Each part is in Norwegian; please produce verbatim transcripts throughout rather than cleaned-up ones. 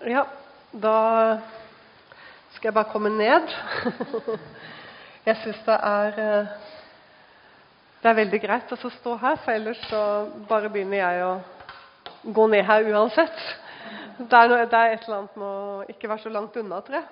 Ja, da skal jeg bare komme ned. Jeg synes det er det er veldig greit å stå her, for ellers så bare begynner jeg å gå ned her uansett. Det er, det er et eller annet med å ikke være så langt unna, tror jeg.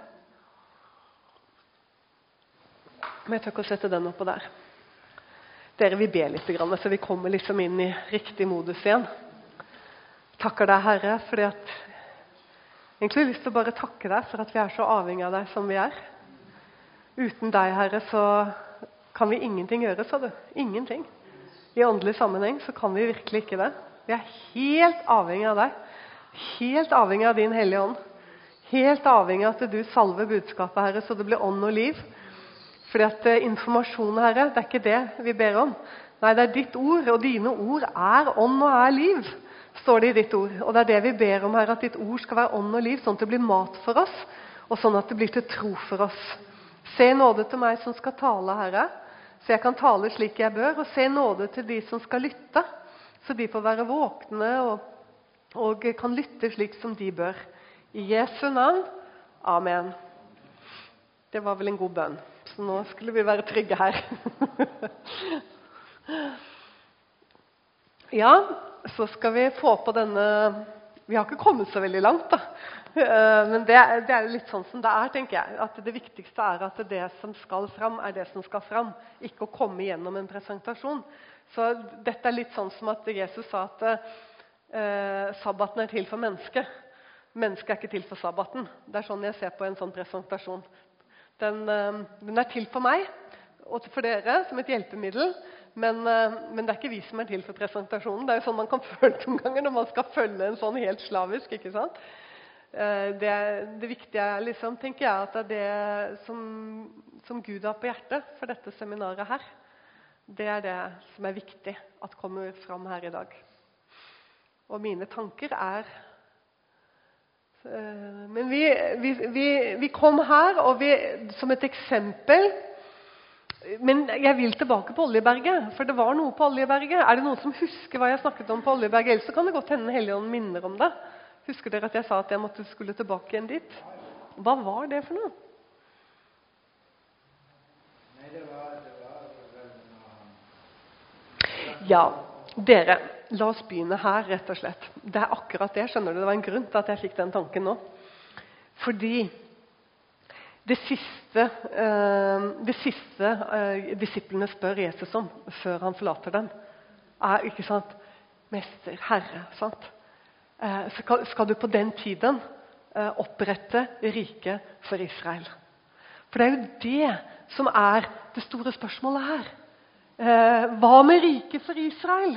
Men jeg tør ikke å sette den oppå der. Dere vil be litt, så vi kommer liksom inn i riktig modus igjen. Takker deg, Herre, fordi at egentlig har jeg lyst til å bare takke deg for at vi er så avhengig av deg som vi er. Uten deg, Herre, så kan vi ingenting gjøre, sa du. Ingenting. I åndelig sammenheng så kan vi virkelig ikke det. Vi er helt avhengig av deg. Helt avhengig av din hellige ånd. Helt avhengig av at du salver budskapet, Herre, så det blir ånd og liv. Fordi at uh, informasjon, Herre, det er ikke det vi ber om. Nei, det er ditt ord, og dine ord er ånd og er liv, står det i ditt ord. Og det er det vi ber om, Herre, at ditt ord skal være ånd og liv, sånn at det blir mat for oss, og sånn at det blir til tro for oss. Se nåde til meg som skal tale, Herre, så jeg kan tale slik jeg bør, og se nåde til de som skal lytte, så de får være våkne og, og kan lytte slik som de bør. I Jesu navn, amen. Det var vel en god bønn, så nå skulle vi være trygge her. Ja, så skal vi få på denne, vi har ikke kommet så veldig langt da, men det, det er litt sånn som det er, tenker jeg, at det viktigste er at det som skal fram er det som skal fram, ikke å komme gjennom en presentasjon. Så dette er litt sånn som at Jesus sa at eh, sabbaten er til for mennesket. Mennesket er ikke til for sabbaten. Det er sånn jeg ser på en sånn presentasjon. Den, eh, den er til for meg og for dere som et hjelpemiddel, men, eh, men det er ikke vi som er til for presentasjonen. Det er jo sånn man kan føle noen ganger når man skal følge en sånn helt slavisk, ikke sant? Det, det viktige er liksom, tenker jeg, at det er det som, som Gud har på hjertet for dette seminaret her. Det er det som er viktig at kommer fram her i dag. Og mine tanker er men vi, vi, vi, vi kom her og vi, som et eksempel, men jeg vil tilbake på Oljeberget, for det var noe på Oljeberget. Er det noen som husker hva jeg snakket om på Oljeberget? Ellers så kan det godt hende Helligånden minner om det. Husker dere at jeg sa at jeg måtte skulle tilbake igjen dit? Hva var det for noe? Nei, det var, det var vel noe... Ja, dere, la oss begynne her, rett og slett. Det er akkurat det, skjønner du? Det var en grunn til at jeg fikk den tanken nå. Fordi det siste, eh, det siste eh, disiplene spør Jesus om, før han forlater dem, er, ikke sant, Mester, Herre, sant? Skal, skal du på den tiden uh, opprette riket for Israel? For det er jo det som er det store spørsmålet her. Uh, hva med riket for Israel?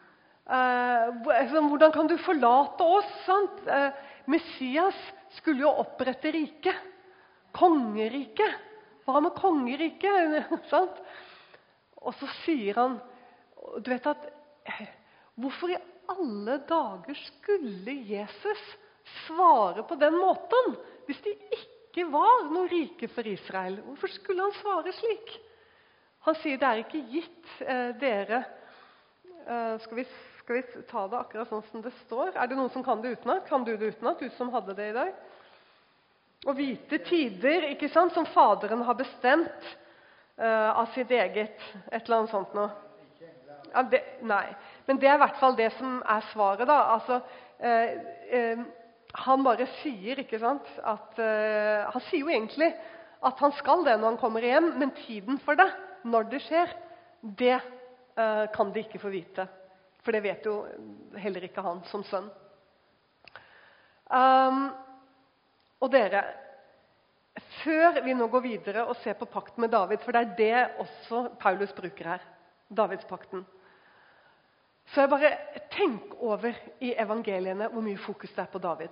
Uh, hvordan kan du forlate oss? Sant? Uh, Messias skulle jo opprette riket. Kongeriket. Hva med kongeriket? Sant? Og så sier han, du vet at, hvorfor i alle dager skulle Jesus svare på den måten hvis det ikke var noe rike for Israel? Hvorfor skulle han svare slik? Han sier det er ikke gitt eh, dere eh, skal, vi, skal vi ta det akkurat sånn som det står? Er det noen som kan det utenat? Kan du det utenat, du som hadde det i dag? Å vite tider, ikke sant, som faderen har bestemt eh, av sitt eget, et eller annet sånt noe. Ja, det, nei, men det er i hvert fall det som er svaret da. Altså, eh, eh, han bare sier, ikke sant, at eh, han sier jo egentlig at han skal det når han kommer hjem, men tiden for det, når det skjer, det eh, kan de ikke få vite. For det vet jo heller ikke han som sønn. Um, og dere, før vi nå går videre og ser på pakten med David, for det er det også Paulus bruker her, Davidspakten. Så jeg bare tenk over i evangeliene hvor mye fokus det er på David.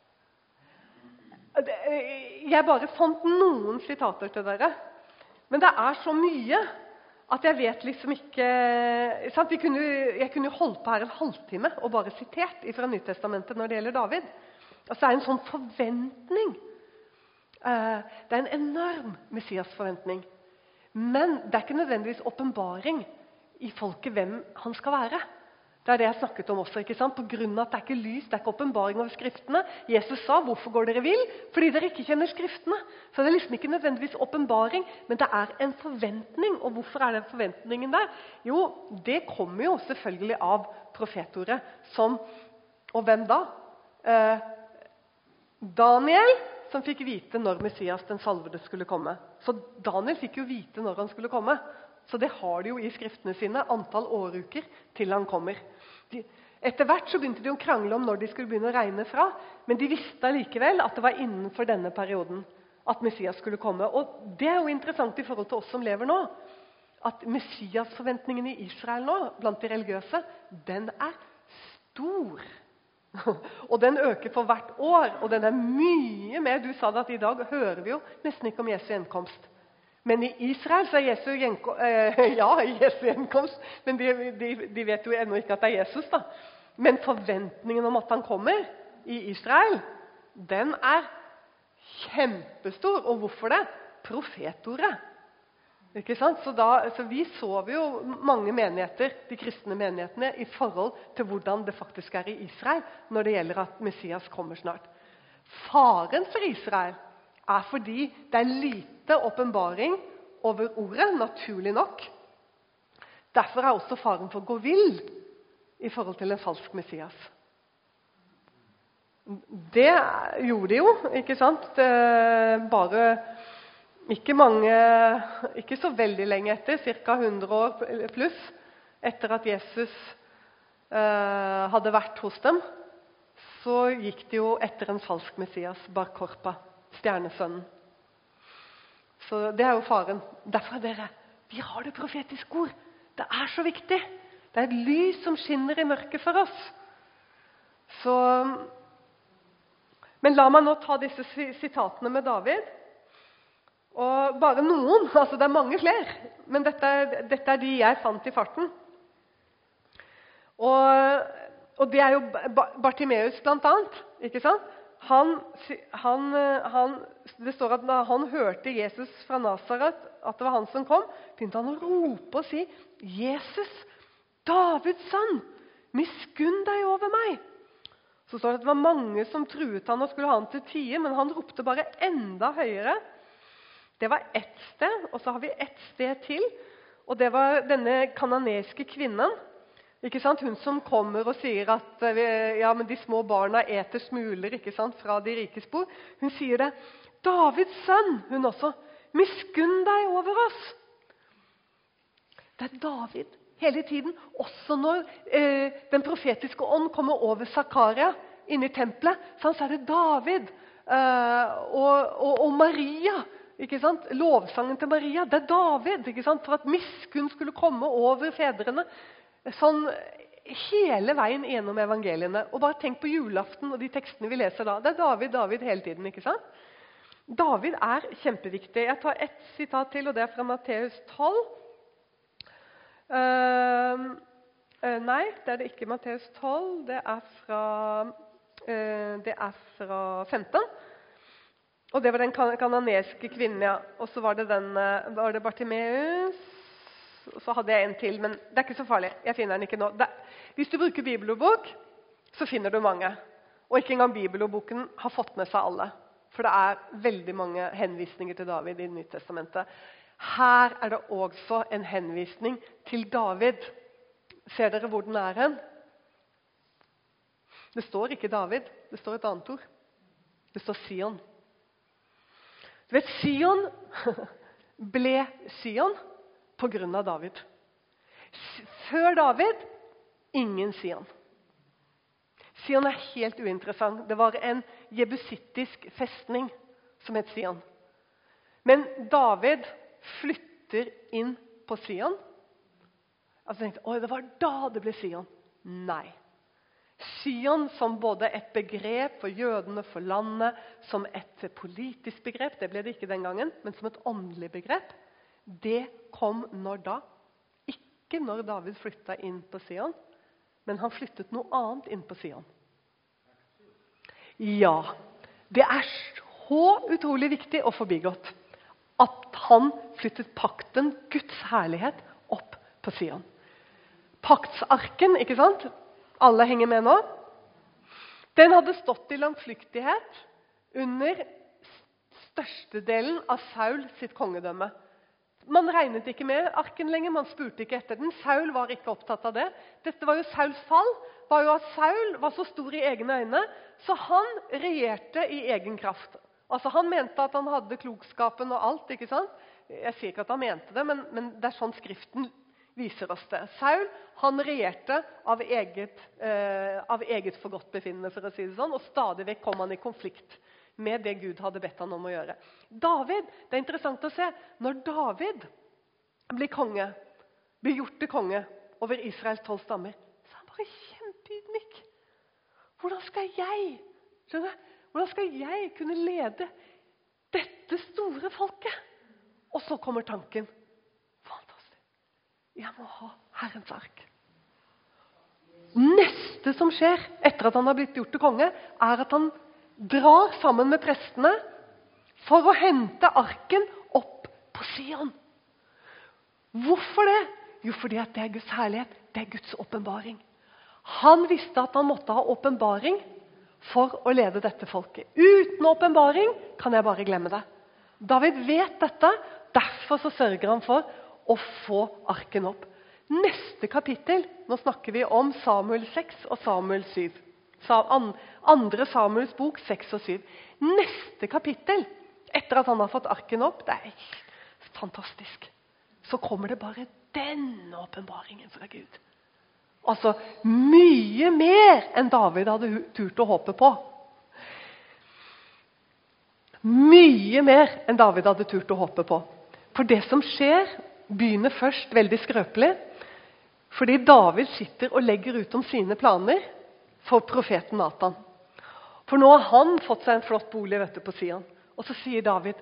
Jeg bare fant noen sitater til dere, men det er så mye at jeg vet liksom ikke... Sant? Vi kunne, jeg kunne holdt på her en halvtime og bare sitert fra Nytestamentet når det gjelder David. Altså det er en sånn forventning. Det er en enorm Messias-forventning. Men det er ikke nødvendigvis åpenbaring i folket hvem han skal være. Det er det jeg snakket om også, ikke sant? På grunn av at det er ikke lys, det er ikke åpenbaring over skriftene. Jesus sa, hvorfor går dere vill? Fordi dere ikke kjenner skriftene. Så det er liksom ikke nødvendigvis åpenbaring, men det er en forventning. Og hvorfor er den forventningen der? Jo, det kommer jo selvfølgelig av profetordet. Som, og hvem da? Eh, Daniel, som fikk vite når Messias den salvede skulle komme. Så Daniel fikk jo vite når han skulle komme. Så det har de jo i skriftene sine, antall åruker til han kommer. De, etter hvert så begynte de å krangle om når de skulle begynne å regne fra, men de visste likevel at det var innenfor denne perioden at Messias skulle komme. Og det er jo interessant i forhold til oss som lever nå, at Messias-forventningen i Israel nå, blant de religiøse, den er stor. Og den øker for hvert år, og den er mye mer. Du sa det at i dag hører vi jo nesten ikke om Jesu gjenkomst. Men i Israel så er Jesu gjenkomst, eh, ja, Jesu gjenkomst, men de, de, de vet jo ennå ikke at det er Jesus da. Men forventningen om at han kommer i Israel, den er kjempestor. Og hvorfor det? Profetordet. Ikke sant? Så, da, så vi sover jo mange menigheter, de kristne menighetene, i forhold til hvordan det faktisk er i Israel, når det gjelder at Messias kommer snart. Faren for Israel er fordi det er lite åpenbaring over ordet, naturlig nok. Derfor er også faren for å gå vill i forhold til en falsk Messias. Det gjorde de jo, ikke sant? Det bare ikke mange, ikke så veldig lenge etter, cirka hundre år pluss, etter at Jesus eh, hadde vært hos dem, så gikk de jo etter en falsk Messias, Bar Korpa, stjernesønnen. Så det er jo faren. Derfor er dere, vi har det profetiske ord. Det er så viktig. Det er et lys som skinner i mørket for oss. Så, men la meg nå ta disse sitatene med David. Og bare noen, altså det er mange flere, men dette er, dette er de jeg fant i farten. Og, og det er jo Bartimeus blant annet, ikke sant? Han, han, han, det står at da han hørte Jesus fra Nazaret, at det var han som kom, begynte han å rope og si, Jesus, Davids sønn, miskunn deg over meg. Så står det at det var mange som truet han og skulle ha han til tie, men han ropte bare enda høyere. Det var ett sted, og så har vi ett sted til, og det var denne kananeske kvinnen. Ikke sant? Hun som kommer og sier at ja, men de små barna eter smuler, ikke sant? Fra de rikes bord. Hun sier det, Davids sønn, hun også, miskunn deg over oss. Det er David hele tiden, også når eh, den profetiske ånd kommer over Zakaria inne i tempelet, så er det David eh, og, og, og Maria, ikke sant? Lovsangen til Maria, det er David, ikke sant? For at miskunn skulle komme over fedrene. Sånn hele veien gjennom evangeliene. Og bare tenk på julaften og de tekstene vi leser da. Det er David, David hele tiden, ikke sant? David er kjempeviktig. Jeg tar ett sitat til, og det er fra Matteus tolv. Uh, uh, nei, det er det ikke Matteus tolv. Det er fra, uh, det er fra femten. Og det var den kan kananeske kvinnen, ja. Og så var det, den, uh, var det Bartimeus. Og så hadde jeg en til, men det er ikke så farlig. Jeg finner den ikke nå. Det, hvis du bruker bibelordbok, så finner du mange. Og ikke engang bibelordboken har fått med seg alle. For det er veldig mange henvisninger til David i Nyttestamentet. Her er det også en henvisning til David. Ser dere hvor den er hen? Det står ikke David, det står et annet ord. Det står Sion. Du vet, Sion ble Sion på grunn av David. Før David, ingen Sion. Sion er helt uinteressant. Det var en jebusittisk festning som het Sion. Men David flytter inn på Sion. Altså tenkte, oi, det var da det ble Sion. Nei. Sion som både et begrep for jødene, for landet, som et politisk begrep, det ble det ikke den gangen, men som et åndelig begrep. Det kom når da? Ikke når David flyttet inn på Sion, men han flyttet noe annet inn på Sion. Ja, det er så utrolig viktig og forbigått at han flyttet pakten, Guds herlighet, opp på Sion. paktsarken, ikke sant? Alle henger med nå. Den hadde stått i langflyktighet under størstedelen av Saul sitt kongedømme. Man regnet ikke med arken lenger, man spurte ikke etter den. Saul var ikke opptatt av det. Dette var jo Sauls fall, var jo at Saul var så stor i egne øyne, så han regjerte i egen kraft. Altså han mente at han hadde klokskapen og alt, ikke sant? Jeg sier ikke at han mente det, men, men det er sånn skriften viser oss det. Saul, han regjerte av eget, eh, av eget forgodtbefinnende, for å si det sånn, og stadig vekk kom han i konflikt med det Gud hadde bedt han om å gjøre. David, det er interessant å se, når David blir konge, blir gjort til konge over Israels tolv stammer, så er han bare kjempeydmyk. Hvordan skal jeg, skjønner du? Hvordan skal jeg kunne lede dette store folket? Og så kommer tanken, fantastisk, jeg må ha Herrens ark. Neste som skjer etter at han har blitt gjort til konge, er at han drar sammen med prestene for å hente arken opp på Sion. Hvorfor det? Jo, fordi at det er Guds herlighet, det er Guds åpenbaring. Han visste at han måtte ha åpenbaring for å lede dette folket. Uten åpenbaring kan jeg bare glemme det. David vet dette, derfor så sørger han for å få arken opp. Neste kapittel, nå snakker vi om Samuel seks og Samuel syv. Andre Samuels bok seks og syv. Neste kapittel, etter at han har fått arken opp, det er fantastisk. Så kommer det bare denne åpenbaringen fra Gud. Altså mye mer enn David hadde turt å håpe på. Mye mer enn David hadde turt å håpe på. For det som skjer, begynner først veldig skrøpelig, fordi David sitter og legger ut om sine planer for profeten Nathan. For nå har han fått seg en flott bolig, vet du, på Sion. Og så sier David,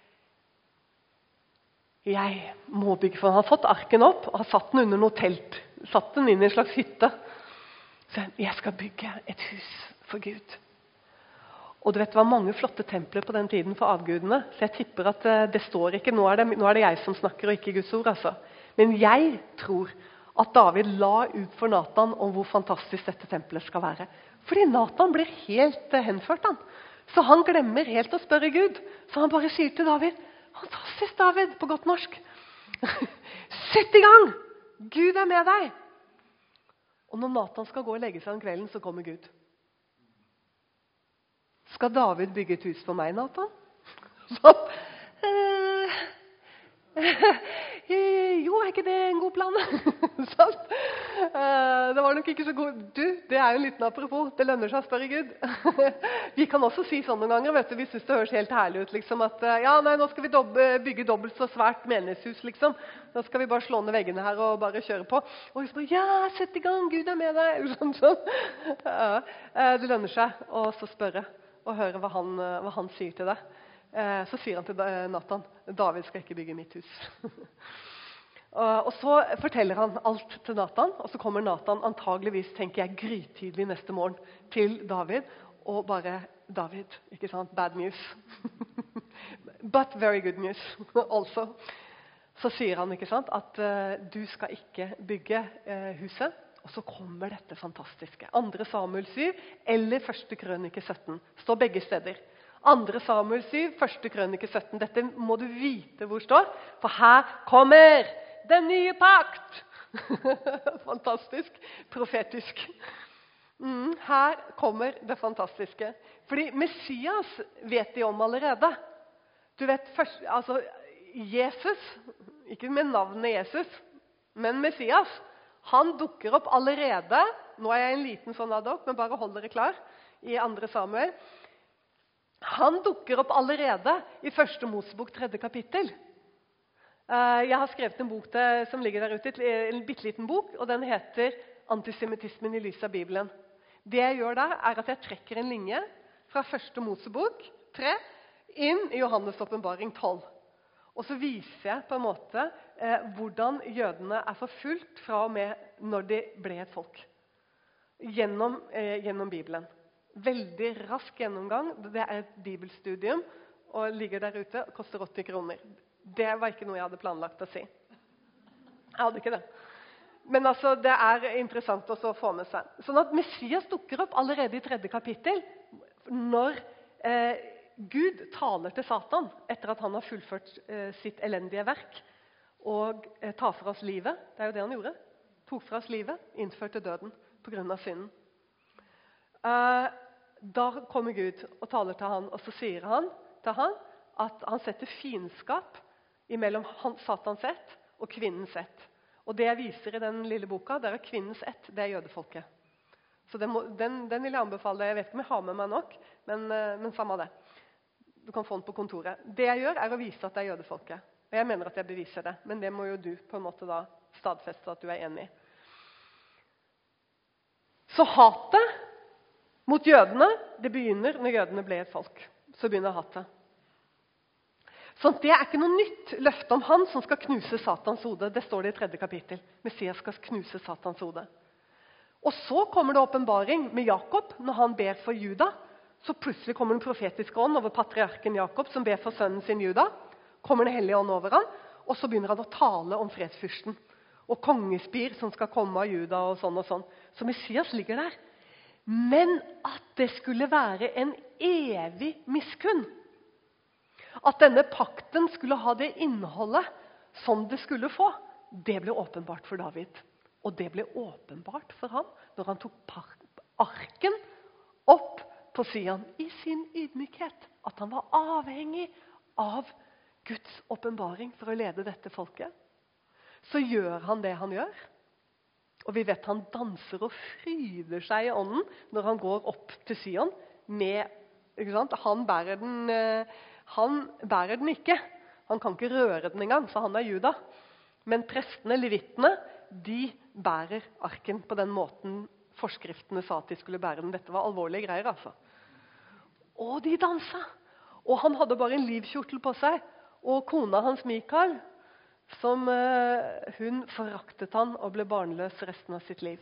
jeg må bygge, for han har fått arken opp og har satt den under noe telt. Satt den inn i en slags hytte. Så jeg skal bygge et hus for Gud. Og du vet, det var mange flotte templer på den tiden for avgudene, så jeg tipper at det står ikke, nå er det, nå er det jeg som snakker og ikke Guds ord, altså. Men jeg tror at David la ut for Nathan om hvor fantastisk dette tempelet skal være. Fordi Nathan blir helt uh, henført, han. Så han glemmer helt å spørre Gud. Så han bare sier til David, fantastisk David, på godt norsk. Sett i gang! Gud er med deg! Og når Nathan skal gå og legge seg om kvelden, så kommer Gud. Skal David bygge et hus for meg, Nathan? Sånn. Eh, eh, jo, er ikke det en god plan? Sånn. Eh, det var nok ikke så god. Du, det er jo en liten apropos. Det lønner seg å spørre Gud. Vi kan også si sånn noen ganger, vet du, vi synes det høres helt herlig ut, liksom, at ja, nei, nå skal vi dobbe, bygge dobbelt så svært menighetshus, liksom. Nå skal vi bare slå ned veggene her og bare kjøre på. Og vi bare, ja, sett i gang, Gud er med deg. Sånn, sånn. Ja, det lønner seg å så spørre og høre hva han, hva han sier til deg. Eh, så sier han til Nathan, David skal ikke bygge mitt hus. og så forteller han alt til Nathan, og så kommer Nathan antageligvis, tenker jeg, grytidlig neste morgen til David, og bare, David, ikke sant, bad news. But very good news also. Så sier han, ikke sant, at uh, du skal ikke bygge uh, huset, og så kommer dette fantastiske. Andre Samuel syv eller første krønike sytten. Står begge steder. Andre Samuel syv, første krønike sytten. Dette må du vite hvor står. For her kommer den nye pakt. Fantastisk. Profetisk. Mm, her kommer det fantastiske. Fordi Messias vet de om allerede. Du vet, først, altså Jesus, ikke med navnet Jesus, men Messias, han dukker opp allerede, nå er jeg en liten sånn ad hoc, men bare hold dere klar, i andre Samuel. Han dukker opp allerede i første Mosebok tredje kapittel. Jeg har skrevet en bok til, som ligger der ute, en bitteliten bok, og den heter Antisemitismen i lys av Bibelen. Det jeg gjør der, er at jeg trekker en linje fra første Mosebok tre inn i Johannes åpenbaring tolv. Og så viser jeg på en måte eh, hvordan jødene er forfulgt fra og med når de ble et folk. Gjennom, eh, gjennom Bibelen. Veldig rask gjennomgang. Det er et bibelstudium og ligger der ute og koster åtti kroner. Det var ikke noe jeg hadde planlagt å si. Jeg hadde ikke det. Men altså, det er interessant også å få med seg. Sånn at Messias dukker opp allerede i tredje kapittel, når eh, Gud taler til Satan etter at han har fullført eh, sitt elendige verk, og eh, tar fra oss livet. Det er jo det han gjorde. Tok fra oss livet, innførte døden på grunn av synden. Eh, da kommer Gud og taler til han, og så sier han til han at han setter fiendskap mellom Satans ett og kvinnens ett. Og det jeg viser i den lille boka, det er at kvinnens ett, det er jødefolket. Så den, må, den, den vil jeg anbefale deg. Jeg vet ikke om jeg har med meg nok, men, men samme det. Du kan få den på kontoret. Det jeg gjør er å vise at det er jødefolket. Og jeg mener at jeg beviser det, men det må jo du på en måte da stadfeste at du er enig i. Så hatet mot jødene, det begynner når jødene ble et folk. Så begynner hatet. Så det er ikke noe nytt løfte om han som skal knuse Satans hode. Det står det i tredje kapittel. Messias skal knuse Satans hode. Og så kommer det åpenbaring med Jakob når han ber for Juda. Så plutselig kommer den profetiske ånd over patriarken Jakob som ber for sønnen sin Juda. Kommer den hellige ånd over han, og så begynner han å tale om fredsfyrsten. Og kongespir som skal komme av Juda og sånn og sånn. Så Messias ligger der. Men at det skulle være en evig miskunn. At denne pakten skulle ha det innholdet som det skulle få, det ble åpenbart for David. Og det ble åpenbart for ham når han tok arken opp på Sion i sin ydmykhet. At han var avhengig av Guds åpenbaring for å lede dette folket. Så gjør han det han gjør. Og vi vet han danser og fryder seg i ånden når han går opp til Sion. Med, ikke sant? Han bærer den... Han bærer den ikke. Han kan ikke røre den engang, for han er juda. Men prestene, levittene, de bærer arken på den måten forskriftene sa at de skulle bære den. Dette var alvorlige greier, altså. Og de dansa. Og han hadde bare en livkjortel på seg. Og kona hans, Mikael, som uh, hun foraktet han og ble barnløs resten av sitt liv.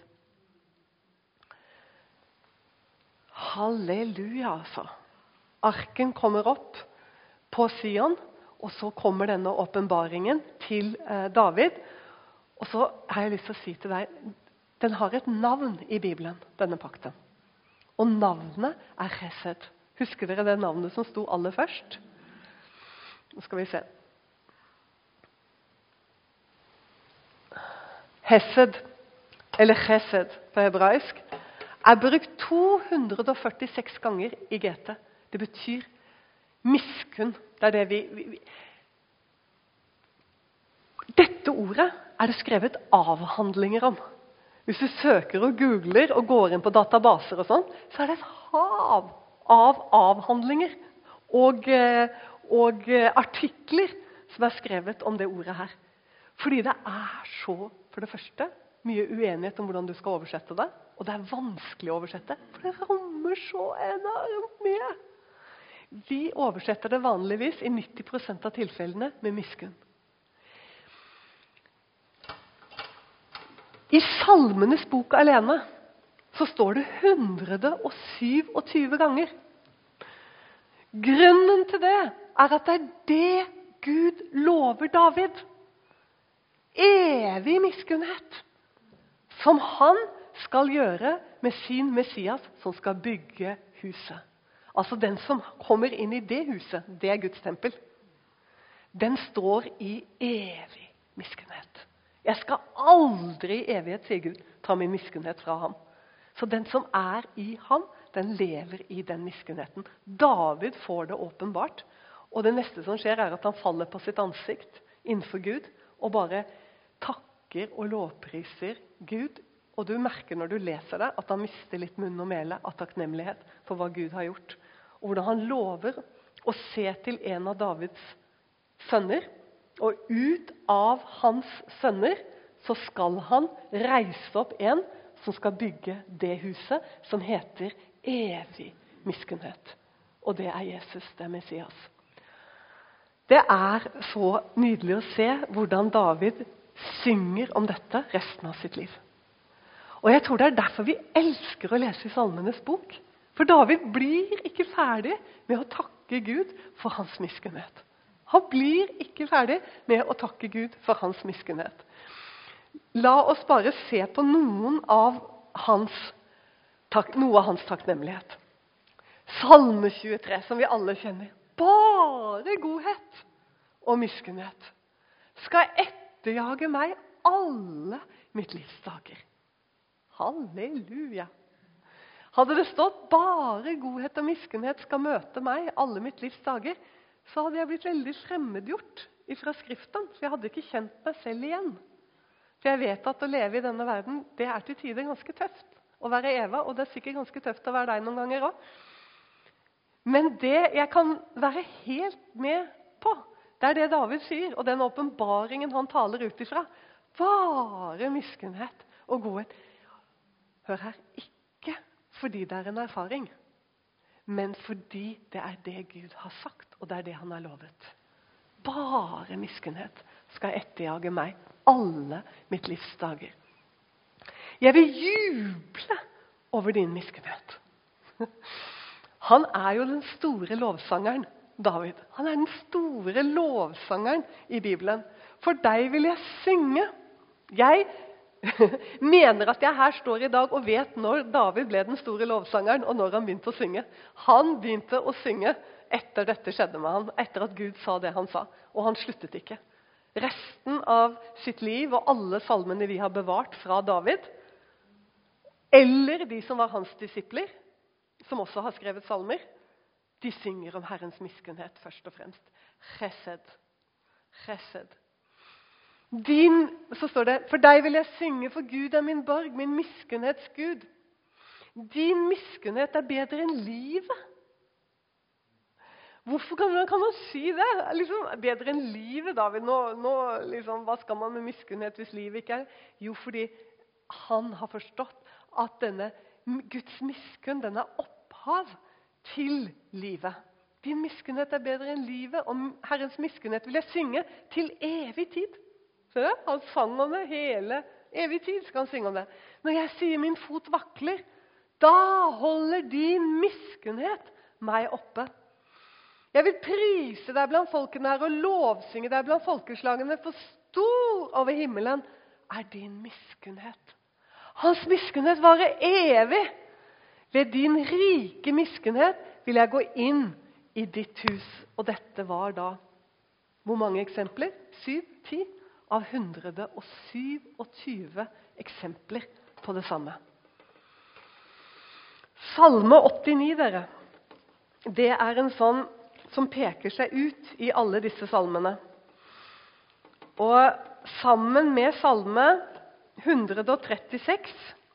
Halleluja, altså. Arken kommer opp på Sion, og så kommer denne åpenbaringen til eh, David. Og så har jeg lyst til å si til deg, den har et navn i Bibelen, denne pakten. Og navnet er Chesed. Husker dere det navnet som sto aller først? Nå skal vi se. Hesed, eller Chesed på hebraisk, er brukt to hundre og førtiseks ganger i G T. Det betyr miskunn. Det er det vi, vi, vi. Dette ordet er det skrevet avhandlinger om. Hvis du søker og googler og går inn på databaser og sånn, så er det et hav av avhandlinger og, og artikler som er skrevet om det ordet her. Fordi det er så, for det første, mye uenighet om hvordan du skal oversette det, og det er vanskelig å oversette, for det rommer så enormt mye. Vi oversetter det vanligvis i nitti prosent av tilfellene med miskunn. I Salmenes bok alene så står det hundre og syvogtyve ganger. Grunnen til det er at det er det Gud lover David. Evig miskunnhet som han skal gjøre med sin Messias som skal bygge huset. Altså den som kommer inn i det huset, det er Guds tempel. Den står i evig miskunnhet. Jeg skal aldri i evighet, sier Gud, ta min miskunnhet fra ham. Så den som er i ham, den lever i den miskunnheten. David får det åpenbart. Og det neste som skjer er at han faller på sitt ansikt innenfor Gud, og bare takker og lovpriser Gud. Og du merker når du leser det, at han mister litt munn og mele av takknemlighet for hva Gud har gjort. Og hvordan han lover å se til en av Davids sønner, og ut av hans sønner så skal han reise opp en som skal bygge det huset som heter evig miskunnhet. Og det er Jesus, det er Messias. Det er så nydelig å se hvordan David synger om dette resten av sitt liv. Og jeg tror det er derfor vi elsker å lese i Salmenes bok. For David blir ikke ferdig med å takke Gud for hans miskunnhet. Han blir ikke ferdig med å takke Gud for hans miskunnhet. La oss bare se på noen av hans, tak, noe av hans takknemlighet. Salme tjuetre, som vi alle kjenner. Bare godhet og miskunnhet skal etterjage meg alle mitt livs dager. Halleluja! Hadde det stått bare godhet og miskunnhet skal møte meg alle mitt livs dager, så hadde jeg blitt veldig fremmedgjort fra Skriften, for jeg hadde ikke kjent meg selv igjen. For jeg vet at å leve i denne verden, det er til tider ganske tøft å være Eva, og det er sikkert ganske tøft å være deg noen ganger også. Men det jeg kan være helt med på, det er det David sier, og den åpenbaringen han taler ut ifra. Bare miskunnhet og godhet. Hør her, ikke fordi det er en erfaring, men fordi det er det Gud har sagt, og det er det han har lovet. Bare miskunnhet skal etterjage meg alle mitt livs dager. Jeg vil juble over din miskunnhet. Han er jo den store lovsangeren, David. Han er den store lovsangeren i Bibelen. For deg vil jeg synge. Jeg mener at jeg her står i dag og vet når David ble den store lovsangeren, og når han begynte å synge. Han begynte å synge etter dette skjedde med han, etter at Gud sa det han sa. Og han sluttet ikke. Resten av sitt liv og alle salmene vi har bevart fra David, eller de som var hans disipler, som også har skrevet salmer, de synger om Herrens miskunnhet først og fremst. Chesed. Chesed. Din, så står det, for deg vil jeg synge, for Gud er min borg, min miskunnhets Gud. Din miskunnhet er bedre enn livet. Hvorfor kan man, kan man si det? Liksom, bedre enn livet, David. Nå, nå, liksom, hva skal man med miskunnhet hvis livet ikke er? Jo, fordi han har forstått at denne Guds miskunn, den er opphav til livet. Din miskunnhet er bedre enn livet, og Herrens miskunnhet vil jeg synge til evig tid. Så det? Han sang om det hele evig tid, skal han synge om det. Når jeg sier min fot vakler, da holder din miskunnhet meg oppe. Jeg vil prise deg blant folkene her og lovsynge deg blant folkeslagene, for stor over himmelen er din miskunnhet. Hans miskunnhet varer evig. Ved din rike miskunnhet vil jeg gå inn i ditt hus. Og dette var da, hvor mange eksempler? Syv, ti av hundre og syvogtyve eksempler på det samme. Salme åttini, dere, det er en sånn som peker seg ut i alle disse salmene. Og sammen med salme ett hundre og trettiseks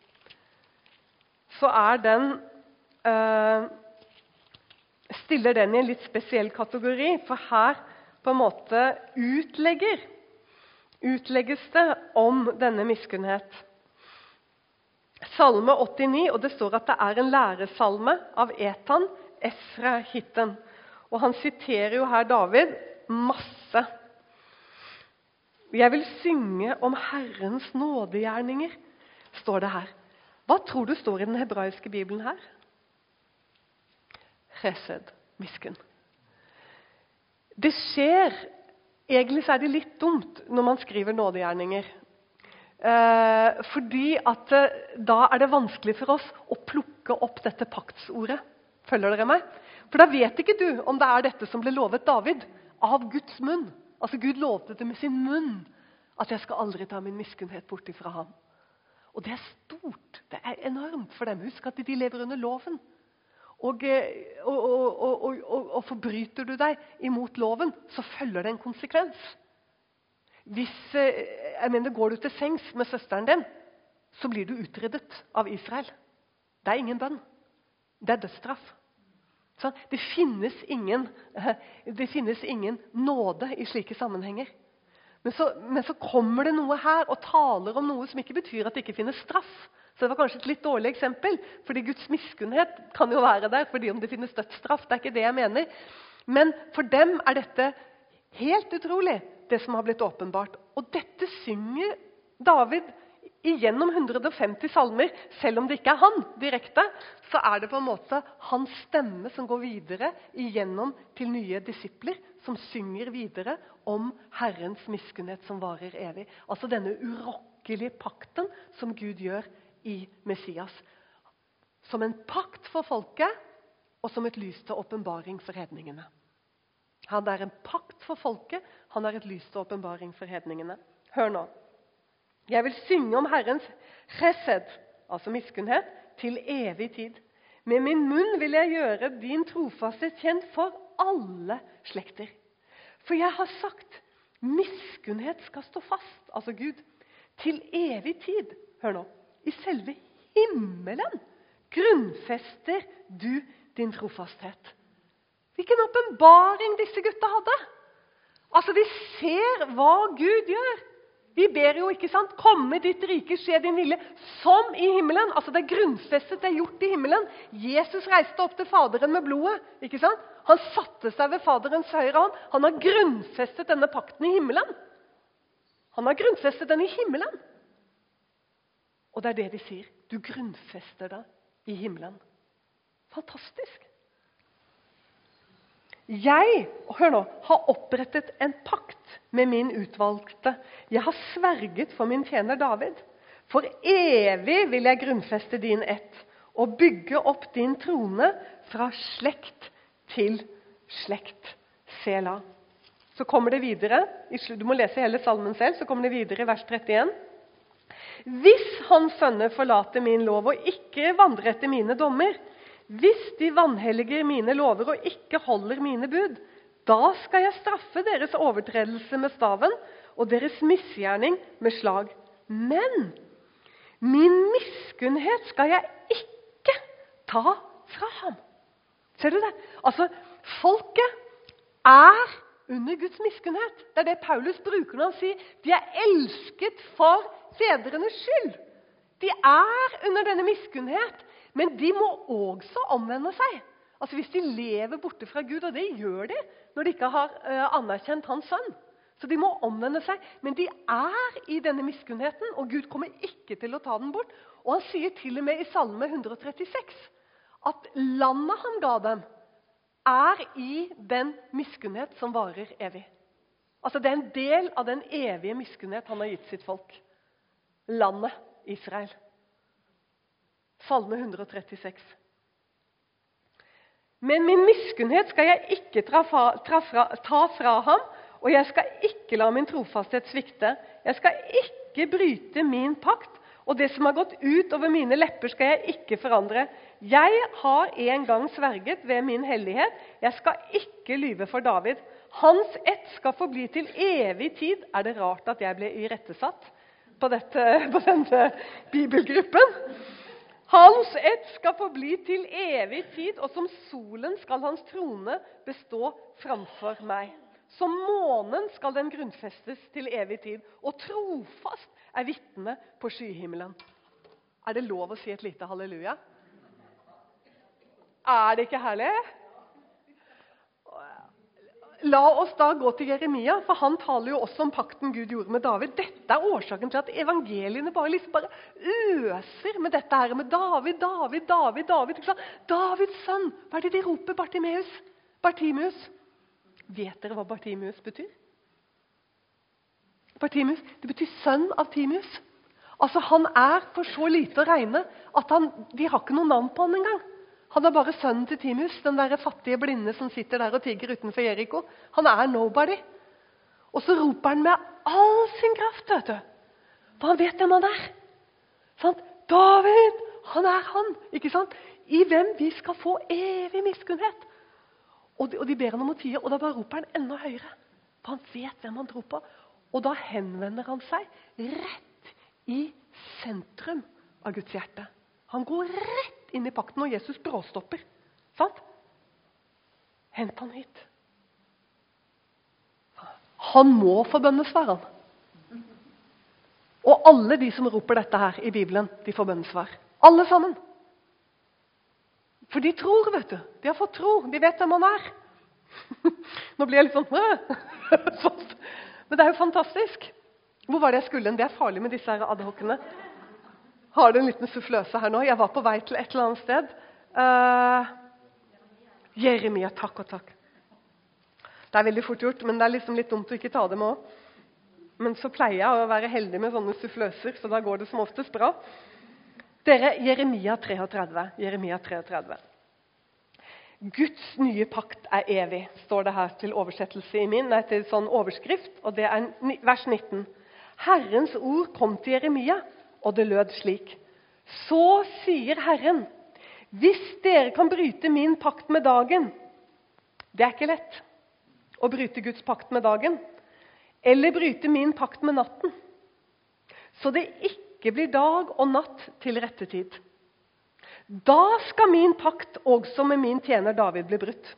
så er den øh, stiller den i en litt spesiell kategori, for her på en måte utlegger utlegges det om denne miskunnhet. Salme åttini, og det står at det er en læresalme av Etan, Esra Hitten. Og han siterer jo her David masse. Jeg vil synge om Herrens nådegjerninger, står det her. Hva tror du står i den hebraiske Bibelen her? Chesed, miskunn. Det skjer, egentlig så er det litt dumt når man skriver nådegjerninger. Eh, fordi at eh, da er det vanskelig for oss å plukke opp dette paktsordet. Følger dere meg? For da vet ikke du om det er dette som ble lovet David av Guds munn. Altså Gud lovte det med sin munn, at jeg skal aldri ta min miskunnhet bort ifra ham. Og det er stort, det er enormt for dem. Husk at de lever under loven. Og, og, og, og, og, og forbryter du deg imot loven, så følger det en konsekvens. Hvis, jeg mener, går du til sengs med søsteren din, så blir du utryddet av Israel. Det er ingen bønn. Det er dødsstraff. Så det finnes ingen, det finnes ingen nåde i slike sammenhenger. Men så, men så kommer det noe her og taler om noe som ikke betyr at det ikke finnes straff. Så det var kanskje et litt dårlig eksempel, fordi Guds miskunnhet kan jo være der, fordi om det finnes dødsstraff, det er ikke det jeg mener. Men for dem er dette helt utrolig, det som har blitt åpenbart. Og dette synger David igjennom hundre og femti salmer, selv om det ikke er han direkte, så er det på en måte hans stemme som går videre igjennom til nye disipler, som synger videre om Herrens miskunnhet som varer evig. Altså denne urokkelige virkelige pakten som Gud gjør i Messias. Som en pakt for folket, og som et lys til åpenbaring for hedningene. Han er en pakt for folket, han er et lys til åpenbaring for hedningene. Hør nå. Jeg vil synge om Herrens chesed, altså miskunnhet, til evig tid. Med min munn vil jeg gjøre din trofasthet kjent for alle slekter. For jeg har sagt, miskunnhet skal stå fast, altså Gud, til evig tid. Hør nå. I selve himmelen grunnfester du din trofasthet. Hvilken åpenbaring disse gutta hadde. Altså, de ser hva Gud gjør. De ber jo, ikke sant, komme ditt rike, skje din vilje, som i himmelen. Altså, det er grunnfestet, det er gjort i himmelen. Jesus reiste opp til Faderen med blodet, ikke sant? Han satte seg ved Faderens høyre hånd. Han har grunnfestet denne pakten i himmelen. Han har grunnfestet den i himmelen. Og det er det de sier. Du grunnfester det i himmelen. Fantastisk. Jeg, hør nå, har opprettet en pakt med min utvalgte. Jeg har sverget for min tjener David. For evig vil jeg grunnfeste din ett og bygge opp din trone fra slekt til slekt. Sela. Så kommer det videre, du må lese hele salmen selv, så kommer det videre i vers trettien. Hvis hans sønner forlater min lov og ikke vandrer etter mine dommer, hvis de vanhelliger mine lover og ikke holder mine bud, da skal jeg straffe deres overtredelse med staven og deres misgjerning med slag. Men min miskunnhet skal jeg ikke ta fra ham. Ser du det? Altså, folket er under Guds miskunnhet. Det er det Paulus bruker når han sier, de er elsket for fedrenes skyld. De er under denne miskunnhet, men de må også omvende seg. Altså hvis de lever borte fra Gud, og det gjør de når de ikke har uh, anerkjent hans sønn. Så de må omvende seg, men de er i denne miskunnheten, og Gud kommer ikke til å ta den bort. Og han sier til og med i salme ett hundre trettiseks at landet han ga dem er i den miskunnhet som varer evig. Altså det er en del av den evige miskunnhet han har gitt sitt folk. Landet Israel. Salme ett hundre trettiseks. Men min miskunnhet skal jeg ikke ta fra, ta, fra, ta fra ham, og jeg skal ikke la min trofasthet svikte. Jeg skal ikke bryte min pakt, og det som har gått ut over mine lepper skal jeg ikke forandre. Jeg har en gang sverget ved min hellighet. Jeg skal ikke lyve for David. Hans ett skal forbli til evig tid. Er det rart at jeg ble irettesatt på, dette, på denne bibelgruppen? Hans ett skal forbli til evig tid, og som solen skal hans trone bestå framfor meg. Som månen skal den grunnfestes til evig tid, og trofast er vitne på skyhimmelen. Er det lov å si et lite halleluja? Er det ikke herlig? La oss da gå til Jeremia, for han taler jo også om pakten Gud gjorde med David. Dette er årsaken til at evangeliene bare, liksom bare øser med dette her, med David, David, David, David. Davids sønn. Hva er det de roper? Bartimeus. Bartimeus. Vet dere hva Bartimeus betyr? Bartimeus, det betyr sønn av Timeus. Altså han er for så lite å regne at han, de har ikke noe navn på han engang. Han er bare sønnen til Timeus, den der fattige blinde som sitter der og tigger utenfor Jericho. Han er nobody. Og så roper han med all sin kraft, vet du. For han vet hvem han er. Sånn, David, han er han, ikke sant? I hvem vi skal få evig miskunnhet. Og de, og de ber han om å tie, og da bare roper han enda høyere. For han vet hvem han tror på. Og da henvender han seg rett i sentrum av Guds hjerte. Han går rett inn i pakten, og Jesus bråstopper. Sant? Hent han hit. Han må få bønnesvar, han. Og alle de som roper dette her i Bibelen, de får bønnesvar. Alle sammen. For de tror, vet du. De har fått tro. De vet hvem han er. Nå blir jeg litt sånn... Men det er jo fantastisk. Hvor var det jeg skulle? Det er farlig med disse her adhockene. Har du en liten suffløse her nå? Jeg var på vei til et eller annet sted. Uh, Jeremia, takk og takk. Det er veldig fort gjort, men det er liksom litt dumt å ikke ta det med også. Men så pleier jeg å være heldig med sånne suffløser, så da går det som oftest bra. Dere, Jeremia treogtredve. Jeremia treogtredve. Guds nye pakt er evig, står det her til oversettelse i min, nei, til sånn overskrift, og det er vers nitten. Herrens ord kom til Jeremia, og det lød slik. Så sier Herren, hvis dere kan bryte min pakt med dagen, det er ikke lett å bryte Guds pakt med dagen, eller bryte min pakt med natten, så det ikke blir dag og natt til rette tid. Da skal min pakt også med min tjener David bli brutt.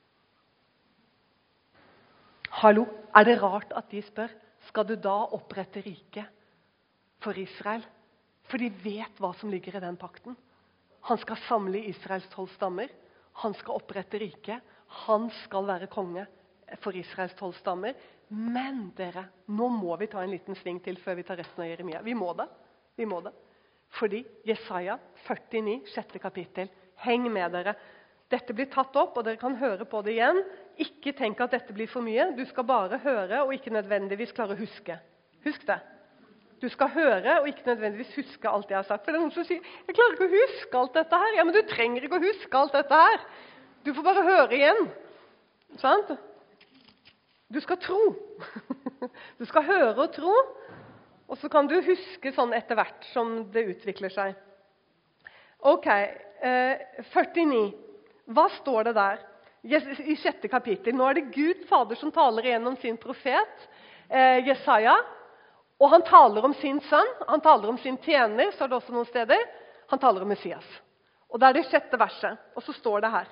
Hallo, er det rart at de spør, skal du da opprette riket for Israel? For de vet hva som ligger i den pakten. Han skal samle Israels tolv stammer. Han skal opprette riket. Han skal være konge for Israels tolv stammer. Men dere, nå må vi ta en liten sving til før vi tar resten av Jeremia. Vi må det. Vi må det. Fordi Jesaja førtini, sjette kapittel. Heng med dere. Dette blir tatt opp, og dere kan høre på det igjen. Ikke tenk at dette blir for mye. Du skal bare høre, og ikke nødvendigvis klare å huske. Husk det. Du skal høre, og ikke nødvendigvis huske alt jeg har sagt. For det er noen som sier, jeg klarer ikke å huske alt dette her. Ja, men du trenger ikke å huske alt dette her. Du får bare høre igjen. Sant? Du skal tro. Du skal høre og tro, og så kan du huske sånn etter hvert som det utvikler seg. Ok, eh, førtini. Hva står det der? I sjette kapittel. Nå er det Gud Fader som taler igjennom sin profet, eh, Jesaja, og han taler om sin sønn, han taler om sin tjener, så er det også noen steder. Han taler om Messias. Og det er det sjette verset, og så står det her.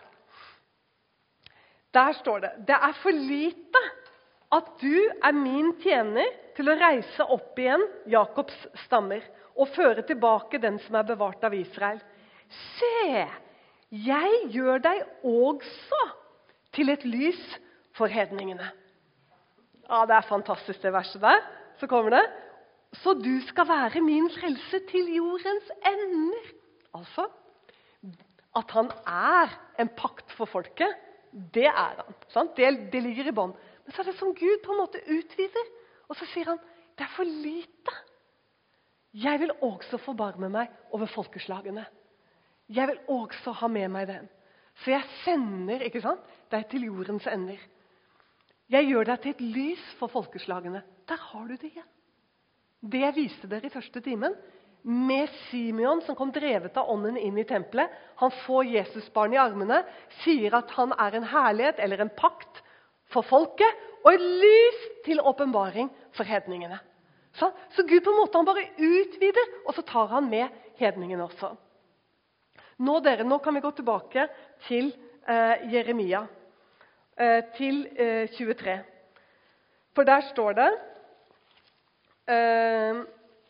Der står det, det er for lite at du er min tjener til å reise opp igjen Jakobs stammer og føre tilbake den som er bevart av Israel. Se, jeg gjør deg også til et lys for hedningene. Ja, det er fantastisk det verset der. Så kommer det. Så du skal være min frelse til jordens ender. Altså, at han er en pakt for folket, det er han. Sant? Det, det ligger i bånd. Men så er det som Gud på en måte utvider. Og så sier han, det er for lite. Jeg vil også forbarme meg over folkeslagene. Jeg vil også ha med meg den. Så jeg sender, ikke sant, deg til jordens ender. Jeg gjør deg til et lys for folkeslagene. Der har du det igjen. Det jeg viste dere i første timen, med Simeon som kom drevet av ånden inn i tempelet. Han får Jesusbarn i armene, sier at han er en herlighet eller en pakt for folket, og et lys til åpenbaring for hedningene. Så, så Gud på en måte han bare utvider, og så tar han med hedningene også. Nå, dere, nå kan vi gå tilbake til eh, Jeremia, eh, til eh, tjuetre. For der står det eh,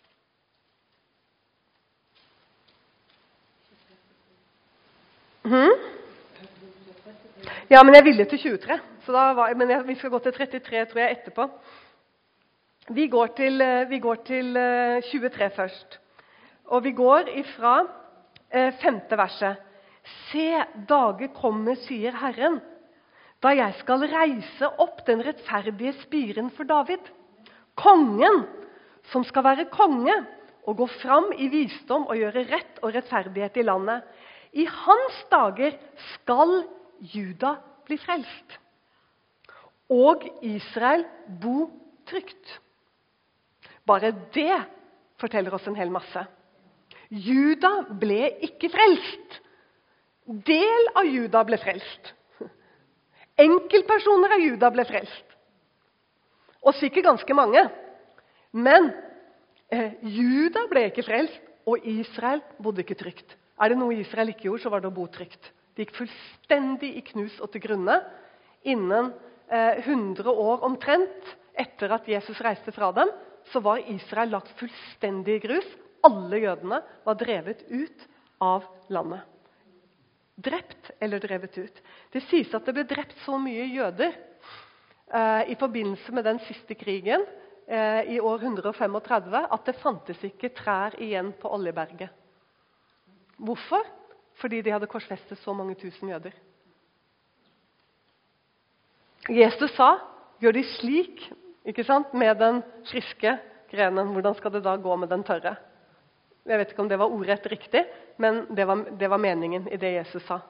hmm? Ja, men jeg ville til tjuetre, så da var, men jeg, vi skal gå til trettitre, tror jeg, etterpå. Vi går til, vi går til eh, tjuetre først. Og vi går ifra eh, femte verset. Se, dager kommer, sier Herren, da jeg skal reise opp den rettferdige spiren for David. Kongen, som skal være konge, og gå fram i visdom og gjøre rett og rettferdighet i landet. I hans dager skal Juda bli frelst, og Israel bo trygt. Bare det forteller oss en hel masse. Juda ble ikke frelst. Del av Juda ble frelst. Enkeltpersoner av Juda ble frelst. Og sikkert ganske mange. Men eh, Juda ble ikke frelst, og Israel bodde ikke trygt. Er det noe Israel ikke gjorde, så var det å bo trygt. De gikk fullstendig i knus og til grunne innen eh, hundre år omtrent etter at Jesus reiste fra dem, så var Israel lagt fullstendig i grus. Alle jødene var drevet ut av landet. Drept eller drevet ut. Det sies at det ble drept så mye jøder eh, i forbindelse med den siste krigen eh, i år hundre femogtredve at det fantes ikke trær igjen på Oljeberget. Hvorfor? Fordi de hadde korsfestet så mange tusen jøder. Jesus sa, gjør de slik ikke sant? Med den friske grenen. Hvordan skal det da gå med den tørre? Jeg vet ikke om det var ordrett riktig, men det var, det var meningen i det Jesus sa.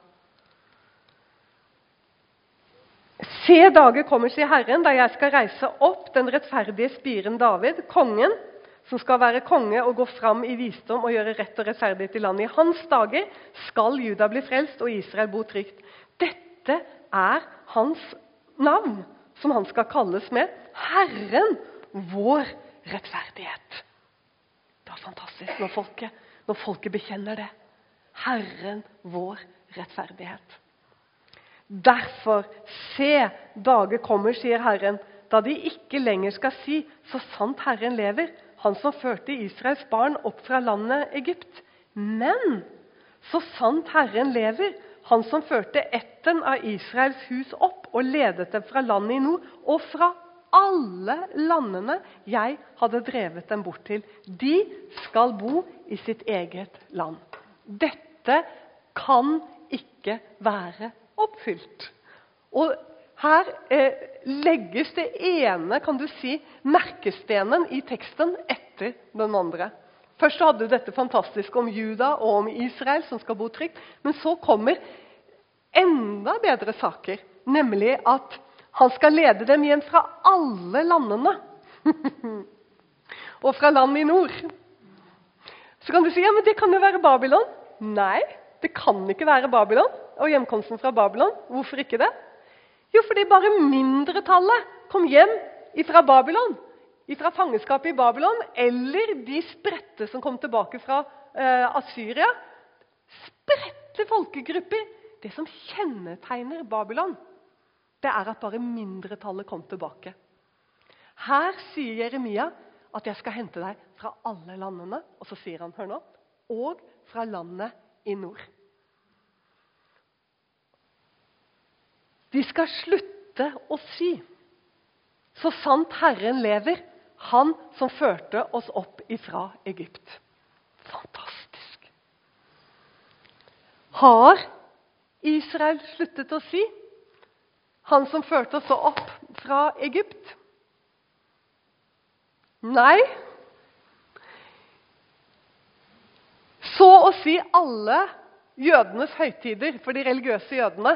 Se, dager kommer, sier Herren, da jeg skal reise opp den rettferdige spiren David, kongen, som skal være konge og gå fram i visdom og gjøre rett og rettferdighet i landet. I hans dager skal Juda bli frelst og Israel bo trygt. Dette er hans navn, som han skal kalles med. Herren, vår rettferdighet. Det er fantastisk når folket, når folket bekjenner det. Herren, vår rettferdighet. Derfor, se, dager kommer, sier Herren, da de ikke lenger skal si, så sant Herren lever, han som førte Israels barn opp fra landet Egypt. Men, så sant Herren lever, han som førte etten av Israels hus opp og ledet dem fra landet i nord, og fra alle landene jeg hadde drevet dem bort til. De skal bo i sitt eget land. Dette kan ikke være oppfylt. Og her eh, legges det ene, kan du si, merkestenen i teksten etter den andre. Først hadde du dette fantastiske om Juda og om Israel som skal bo trygt, men så kommer enda bedre saker, nemlig at han skal lede dem hjem fra alle landene. Og fra landet i nord. Så kan du si, ja, men det kan jo være Babylon. Nei, det kan ikke være Babylon og hjemkomsten fra Babylon. Hvorfor ikke det? Jo, fordi bare mindretallet kom hjem fra Babylon, fra fangenskapet i Babylon, eller de spredte som kom tilbake fra eh, Assyria. Spredte folkegrupper. Det som kjennetegner Babylon, det er at bare mindretallet kom tilbake. Her sier Jeremia at jeg skal hente deg fra alle landene, og så sier han, hør nå, og fra landet i nord. De skal slutte å si, så sant Herren lever, han som førte oss opp ifra Egypt. Fantastisk. Har Israel sluttet å si, han som førte oss opp fra Egypt? Nei. Så å si alle jødenes høytider for de religiøse jødene.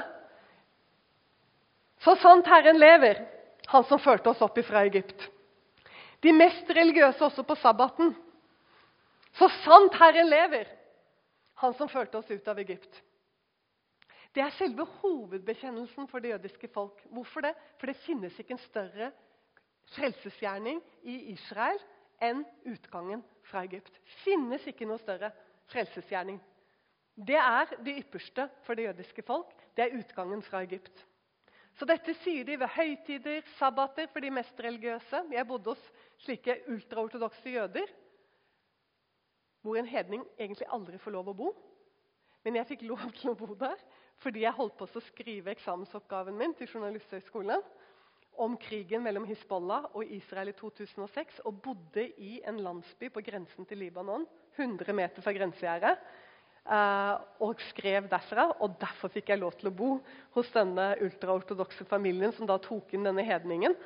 Så sant Herren lever, han som førte oss opp fra Egypt. De mest religiøse også på sabbaten. Så sant Herren lever, han som førte oss ut av Egypt. Det er selve hovedbekjennelsen for det jødiske folk. Hvorfor det? For det finnes ikke en større frelsesgjerning i Israel enn utgangen fra Egypt. Finnes ikke noe større frelsesgjerning. Det er det ypperste for det jødiske folk. Det er utgangen fra Egypt. Så dette sier de ved høytider, sabbater for de mest religiøse. Jeg bodde hos slike ultraortodokse jøder, hvor en hedning egentlig aldri får lov å bo. Men jeg fikk lov til å bo der, fordi jeg holdt på å skrive eksamensoppgaven min til Journalisthøgskolen om krigen mellom Hizbollah og Israel i to tusen og seks, og bodde i en landsby på grensen til Libanon, hundre meter fra grensegjerdet, og skrev derfra, og derfor fikk jeg lov til å bo hos denne ultraortodokse familien som da tok inn denne hedningen.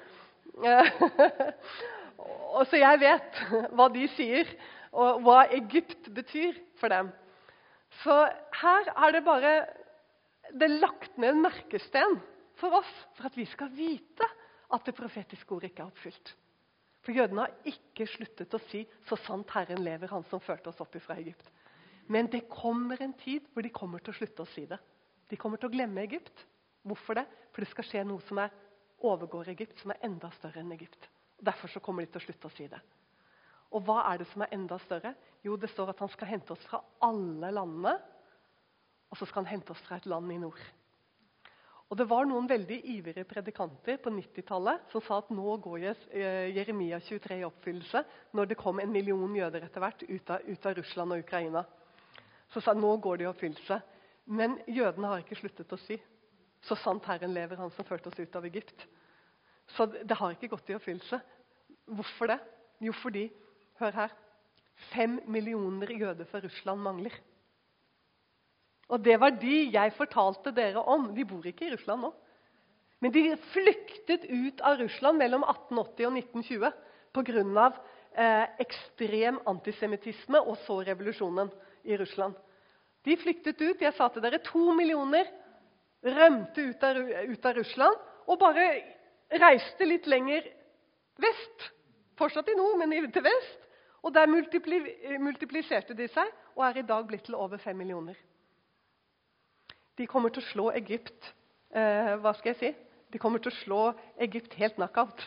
Og så jeg vet hva de sier, og hva Egypt betyr for dem. Så her er det bare det er lagt ned en merkesten for oss, for at vi skal vite at det profetiske ordet ikke er oppfylt. For jødene har ikke sluttet å si, så sant Herren lever, han som førte oss opp fra Egypt. Men det kommer en tid hvor de kommer til å slutte å si det. De kommer til å glemme Egypt. Hvorfor det? For det skal skje noe som er overgår Egypt, som er enda større enn Egypt. Derfor så kommer de til å slutte å si det. Og hva er det som er enda større? Jo, det står at han skal hente oss fra alle landene, og så skal han hente oss fra et land i nord. Og det var noen veldig ivrige predikanter på nittitallet som sa at nå går Jeremia tjuetre i oppfyllelse, når det kom en million jøder etter hvert ut av, ut av Russland og Ukraina. Så sa nå går det i oppfyllelse. Men jødene har ikke sluttet å si, så sant Herren lever, han som førte oss ut av Egypt. Så det har ikke gått i oppfyllelse. Hvorfor det? Jo, fordi, hør her, fem millioner jøder fra Russland mangler. Og det var de jeg fortalte dere om. De bor ikke i Russland nå. Men de flyktet ut av Russland mellom atten åtti og nitten tjue på grunn av eh, ekstrem antisemittisme og så revolusjonen i Russland. De flyktet ut, jeg sa til dere, to millioner rømte ut av, ut av Russland og bare reiste litt lenger vest. Fortsatt i nord, men til vest. Og der multipli, multipliserte de seg og er i dag blitt til over fem millioner. De kommer til å slå Egypt. Eh, hva skal jeg si? De kommer til å slå Egypt helt knockout.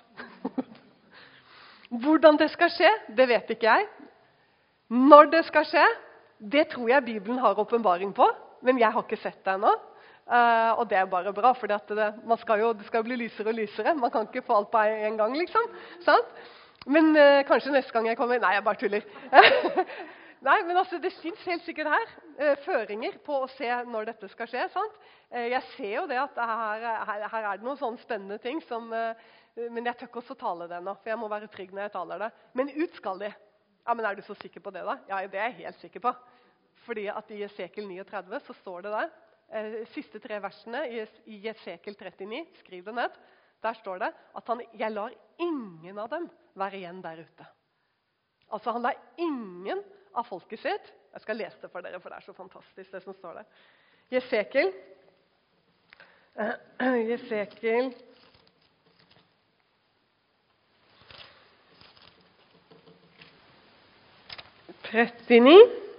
Hvordan det skal skje, det vet ikke jeg. Når det skal skje, det tror jeg Bibelen har åpenbaring på, men jeg har ikke sett det ennå. Uh, og det er bare bra, for det, man skal jo, det skal jo bli lysere og lysere. Man kan ikke få alt på en gang, liksom. Sant? Men uh, kanskje neste gang jeg kommer... Nei, jeg bare tuller. Nei, men altså, det finnes helt sikkert her uh, føringer på å se når dette skal skje. Sant? Uh, jeg ser jo det at her, her, her er det noen sånne spennende ting, som, uh, men jeg tør ikke også tale det nå, for jeg må være trygg når jeg taler det. Men ut skal de. Ja, men er du så sikker på det da? Ja, det er jeg helt sikker på. Fordi at i Esekiel trettini så står det der, eh, siste tre versene i, i Esekiel trettini, skriv det ned, der står det at han, jeg lar ingen av dem være igjen der ute. Altså han lar ingen av folket sitt, jeg skal lese det for dere, for det er så fantastisk det som står der. I Esekiel, eh, i Esekiel trettini.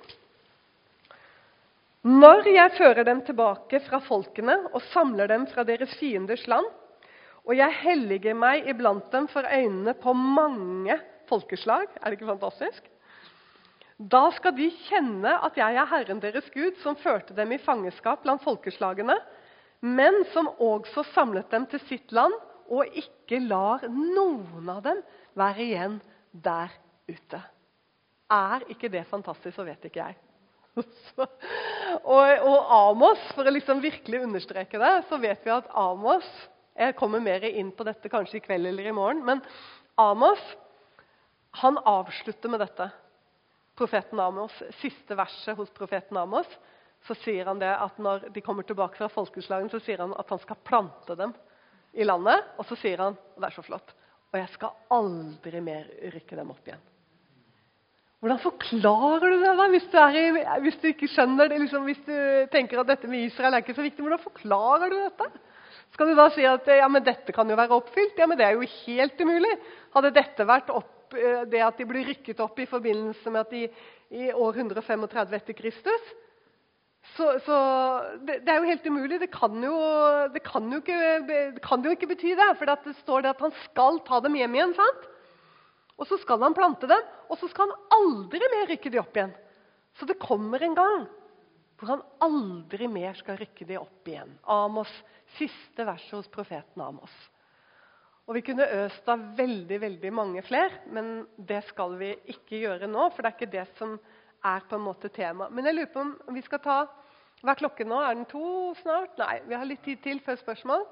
Når jeg fører dem tilbake fra folkene og samler dem fra deres fienders land, og jeg helliger meg iblant dem for øynene på mange folkeslag, er det ikke fantastisk? Da skal de kjenne at jeg er Herren deres Gud, som førte dem i fangenskap blant folkeslagene, men som også samlet dem til sitt land, og ikke lar noen av dem være igjen der ute. Er ikke det fantastisk, så vet ikke jeg. Så, og, og Amos, for å liksom virkelig understreke det, så vet vi at Amos, jeg kommer mer inn på dette kanskje i kveld eller i morgen, men Amos, han avslutter med dette. Profeten Amos, siste verset hos profeten Amos, så sier han det at når de kommer tilbake fra folkeslagen, så sier han at han skal plante dem i landet, og så sier han, og det er så flott, og jeg skal aldri mer rykke dem opp igjen. Hvordan forklarer du det da, hvis du, er i, hvis du ikke skjønner det, liksom, hvis du tenker at dette med Israel er ikke så viktig, hvordan forklarer du dette? Skal du da si at ja, men dette kan jo være oppfylt? Ja, men det er jo helt umulig. Hadde dette vært opp, det at de ble rykket opp i forbindelse med at de i år hundre femogtredve etter Kristus, så, så det, det er jo helt umulig. Det kan jo, det kan jo, ikke, det kan jo ikke bety det, for det står det at han skal ta dem hjem igjen, sant? Og så skal han plante dem, og så skal han aldri mer rykke de opp igjen. Så det kommer en gang hvor han aldri mer skal rykke de opp igjen. Amos, siste verset hos profeten Amos. Og vi kunne øst av veldig, veldig mange flere, men det skal vi ikke gjøre nå, for det er ikke det som er på en måte tema. Men jeg lurer på om vi skal ta, hva er klokken nå? Er den to snart? Nei, vi har litt tid til før spørsmål.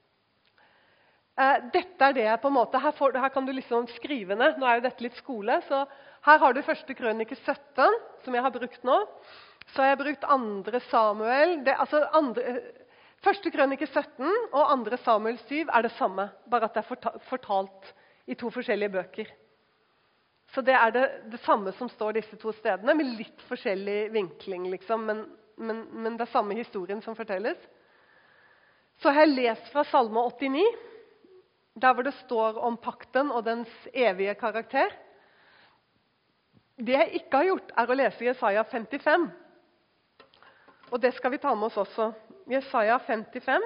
Dette er det jeg på en måte, her, får, her kan du liksom skrive ned, nå er jo dette litt skole, så her har du første krønike sytten, som jeg har brukt nå. Så har jeg brukt andre Samuel, det, altså andre, første krønike sytten og andre Samuel syv er det samme, bare at det er fortalt i to forskjellige bøker. Så det er det, det samme som står disse to stedene, med litt forskjellig vinkling, liksom, men, men, men det er samme historien som fortelles. Så har jeg lest fra Salme åttini, der hvor det står om pakten og dens evige karakter. Det jeg ikke har gjort, er å lese Jesaja femtifem. Og det skal vi ta med oss også. Jesaja femtifem.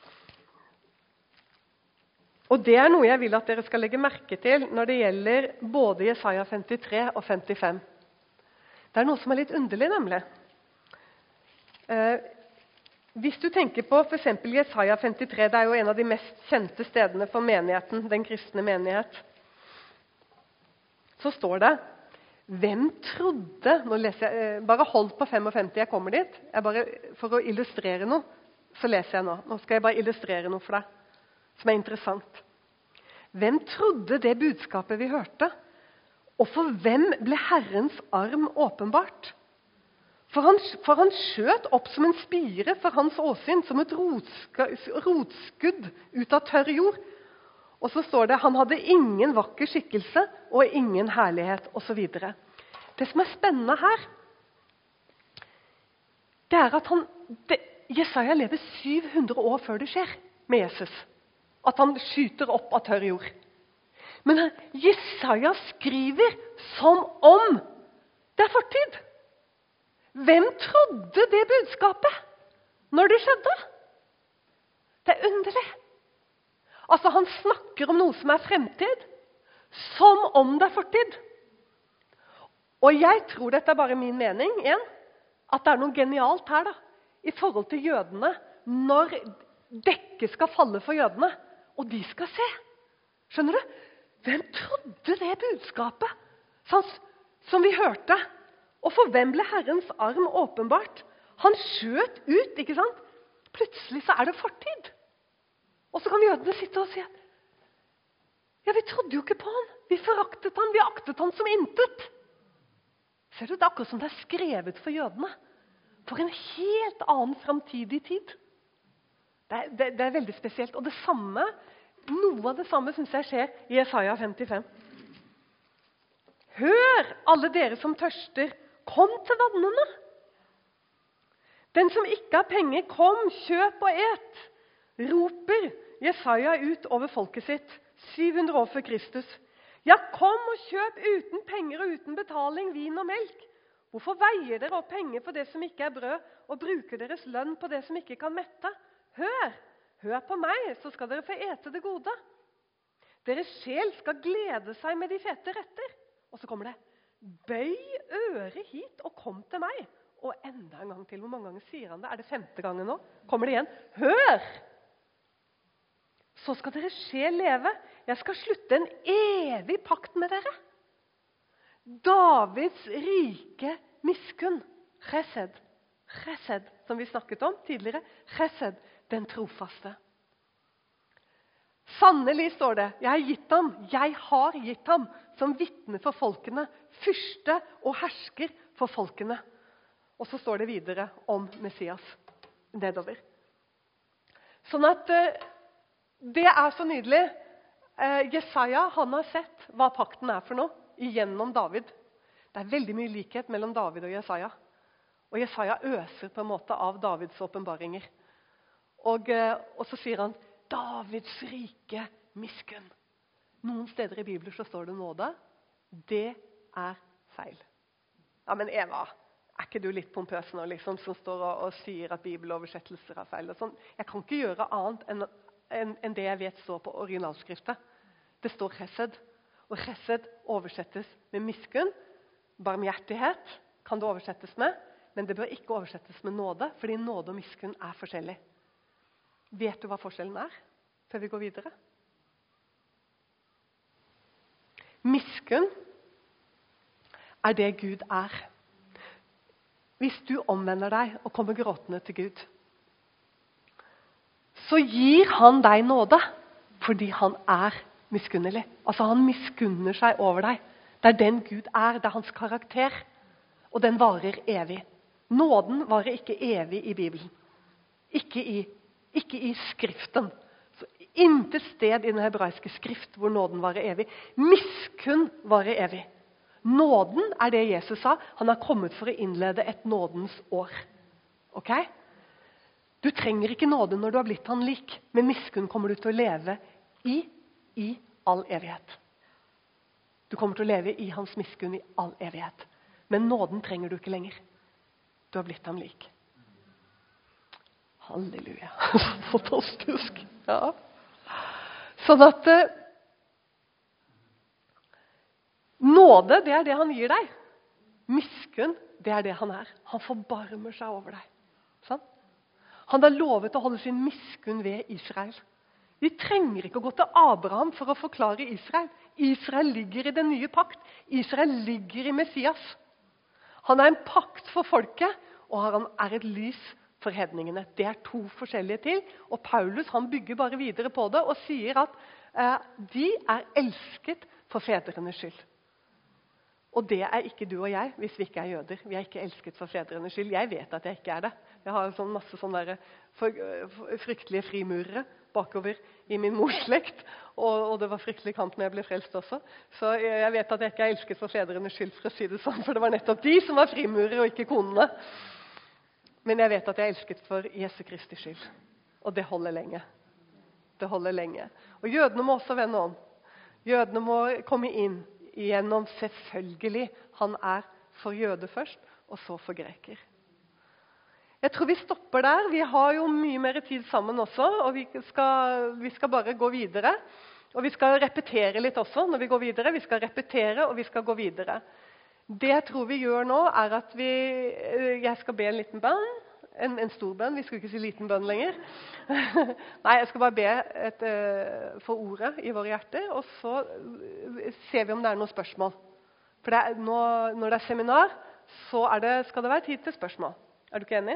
Og det er noe jeg vil at dere skal legge merke til når det gjelder både Jesaja femtitre og femtifem. Det er noe som er litt underlig, nemlig. Eh, Hvis du tenker på for eksempel Jesaja femtitre, det er jo en av de mest kjente stedene for menigheten, den kristne menighet, så står det, hvem trodde, nå leser jeg, bare hold på femtifem, jeg kommer dit, jeg bare, for å illustrere noe, så leser jeg nå, nå skal jeg bare illustrere noe for deg, som er interessant. Hvem trodde det budskapet vi hørte? Og for hvem ble Herrens arm åpenbart? For han, for han skjøt opp som en spire for hans åsyn, som et rotska, rotskudd ut av tørr jord. Og så står det, han hadde ingen vakker skikkelse og ingen herlighet, og så videre. Det som er spennende her, det er at han, det, Jesaja lever syv hundre år før det skjer med Jesus. At han skyter opp av tørr jord. Men Jesaja skriver som om det er fortid. Hvem trodde det budskapet når det skjedde? Det er underlig. Altså, han snakker om noe som er fremtid, som om det er fortid. Og jeg tror dette er bare min mening, en, at det er noe genialt her da, i forhold til jødene, når dekket skal falle for jødene, og de skal se. Skjønner du? Hvem trodde det budskapet sånn, som vi hørte? Og for hvem ble Herrens arm åpenbart? Han skjøt ut, ikke sant? Plutselig så er det fortid. Og så kan jødene sitte og si, ja, vi trodde jo ikke på han. Vi foraktet han, vi aktet han som intet. Ser du, det er akkurat som det er skrevet for jødene. For en helt annen fremtidig tid. Det er, det, det er veldig spesielt. Og det samme, noe av det samme synes jeg skjer i Jesaja femtifem. Hør, alle dere som tørster, kom til vannene. Den som ikke har penger, kom, kjøp og et. Roper Jesaja ut over folket sitt, syv hundre år før Kristus. Ja, kom og kjøp uten penger og uten betaling, vin og melk. Hvorfor veier dere opp penger for det som ikke er brød, og bruker deres lønn på det som ikke kan mette? Hør, hør på meg, så skal dere få ete det gode. Deres sjel skal glede seg med de fete retter. Og så kommer det, bøy øret hit og kom til meg. Og enda en gang til, hvor mange ganger sier han det? Er det femte gangen nå? Kommer det igjen? Hør! Så skal deres sjel leve. Jeg skal slutte en evig pakt med dere. Davids rike miskunn. Chesed. Chesed, som vi snakket om tidligere. Chesed, den trofaste. Sannelig står det, jeg har gitt ham, jeg har gitt ham, som vitne for folkene, fyrste og hersker for folkene. Og så står det videre om Messias, nedover. Sånn at det er så nydelig. Jesaja, han har sett hva pakten er for noe, igjennom David. Det er veldig mye likhet mellom David og Jesaja. Og Jesaja øser på en måte av Davids åpenbaringer. Og, og så sier han, Davids rike miskunn. Noen steder i Bibelen så står det nåde. Det er feil. Ja, men Eva, er ikke du litt pompøs nå, liksom, som står og, og sier at bibeloversettelser er feil? Og sånn. Jeg kan ikke gjøre annet enn, enn, enn det jeg vet står på originalskriftet. Det står chesed. Og chesed oversettes med miskunn. Barmhjertighet kan det oversettes med, men det bør ikke oversettes med nåde, fordi nåde og miskunn er forskjellig. Vet du hva forskjellen er, før vi går videre? Miskunn er det Gud er. Hvis du omvender deg og kommer gråtende til Gud, så gir han deg nåde, fordi han er miskunnelig. Altså han miskunner seg over deg. Det er den Gud er, det er hans karakter, og den varer evig. Nåden varer ikke evig i Bibelen. Ikke i Ikke i skriften. Så intet sted i den hebraiske skrift hvor nåden varer evig. Miskunn varer evig. Nåden er det Jesus sa. Han har kommet for å innlede et nådens år. Ok? Du trenger ikke nåde når du har blitt han lik, men miskunn kommer du til å leve i, i all evighet. Du kommer til å leve i hans miskunn i all evighet. Men nåden trenger du ikke lenger. Du har blitt ham lik. Halleluja. Fantastisk. Ja. Sånn at uh, nåde, det er det han gir deg. Miskunn, det er det han er. Han forbarmer seg over deg. Sånn? Han har lovet å holde sin miskunn ved Israel. Vi trenger ikke å gå til Abraham for å forklare Israel. Israel ligger i den nye pakt. Israel ligger i Messias. Han er en pakt for folket, og han er et lys for hedningene. Det er to forskjellige til, og Paulus han bygger bare videre på det og sier at eh, de er elsket for fedrenes skyld. Og det er ikke du og jeg hvis vi ikke er jøder. Vi er ikke elsket for fedrenes skyld. Jeg vet at jeg ikke er det. Jeg har sånn masse sånne der, for, for, fryktelige frimurere bakover i min mors slekt, og, og det var fryktelig kamp når jeg ble frelst også. Så jeg, jeg vet at jeg ikke er elsket for fedrenes skyld, for å si det sånn, for det var nettopp de som var frimurere, og ikke konene. Men jeg vet at jeg er elsket for Jesu Kristi skyld, og det holder lenge. Det holder lenge. Og jødene må også vende om. Jødene må komme inn gjennom selvfølgelig. Han er for jøde først, og så for greker. Jeg tror vi stopper der. Vi har jo mye mer tid sammen også, og vi skal, vi skal bare gå videre. Og vi skal repetere litt også når vi går videre. Vi skal repetere, og vi skal gå videre. Det jeg tror vi gjør nå, er at vi, jeg skal be en liten bønn. En, en stor bønn. Vi skulle ikke si liten bønn lenger. Nei, jeg skal bare be et, uh, for ordet i våre hjerter, og så ser vi om det er noen spørsmål. For det er, nå, når det er seminar, så er det, skal det være tid til spørsmål. Er du ikke enig?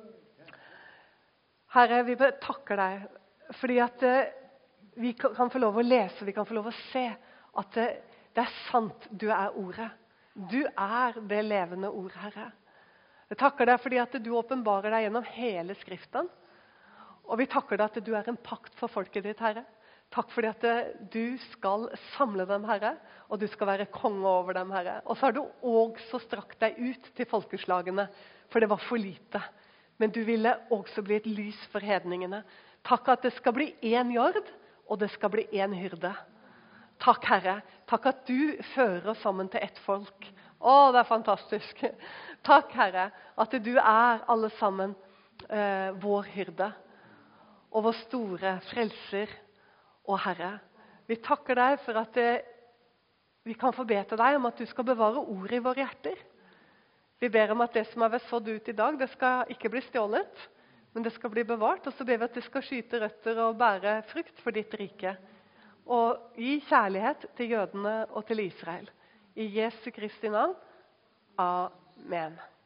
Herre, vi takker deg, fordi at uh, vi kan få lov å lese, vi kan få lov å se at uh, det er sant, du er ordet. Du er det levende ord, Herre. Jeg takker deg fordi at du åpenbarer deg gjennom hele Skriften. Og vi takker deg at du er en pakt for folket ditt, Herre. Takk fordi at du skal samle dem, Herre, og du skal være konge over dem, Herre. Og så har du også strakt deg ut til folkeslagene, for det var for lite. Men du ville også bli et lys for hedningene. Takk at det skal bli én jord, og det skal bli én hyrde. Takk, Herre. Takk at du fører oss sammen til ett folk. Å, det er fantastisk. Takk, Herre, at du er alle sammen eh, vår hyrde, og vår store frelser og Herre. Vi takker deg for at eh, vi kan få be til deg om at du skal bevare ordet i våre hjerter. Vi ber om at det som har vært sådd ut i dag, det skal ikke bli stjålet, men det skal bli bevart, og så ber vi at det skal skyte røtter og bære frukt for ditt rike. Og gi kjærlighet til jødene og til Israel. I Jesu Kristi navn. Amen.